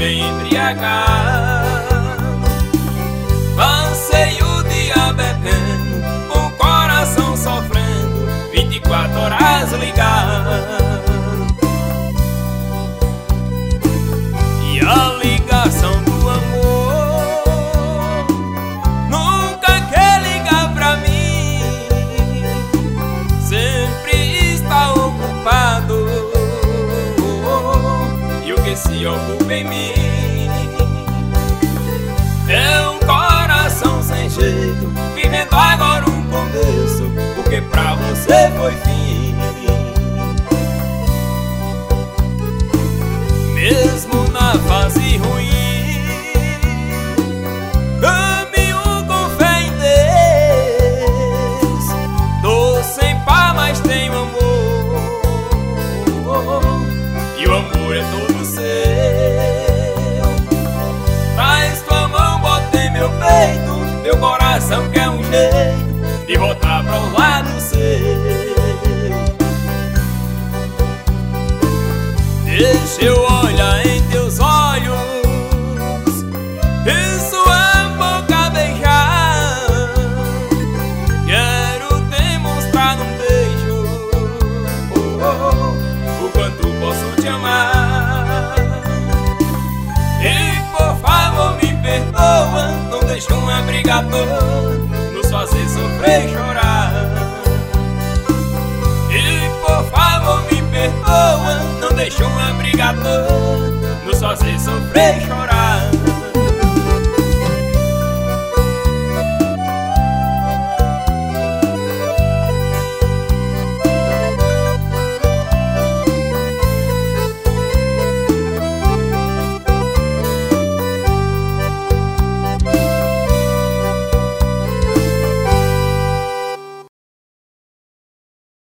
bem embriagado. Passei o dia bebendo, com o coração sofrendo, 24 horas ligado. E a ligação do amor nunca quer ligar pra mim, sempre está ocupado. E o que se ocupa em mim é um coração sem jeito, vivendo agora um começo, porque pra você foi fim. Mesmo na fase ruim, caminho com fé em Deus. Tô sem paz, mas tenho amor, e o amor é todo seu. Traz tua mão, bota em meu peito, meu coração quer um jeito de voltar para o lado seu. Deixa eu olhar em teus olhos e sua boca beijar. Quero demonstrar num beijo o quanto posso te amar. E por favor me perdoa, não deixa uma briga à toa nos fazer sofrer e chorar. E por favor me perdoa, não deixa uma briga à toa nos fazer sofrer e chorar.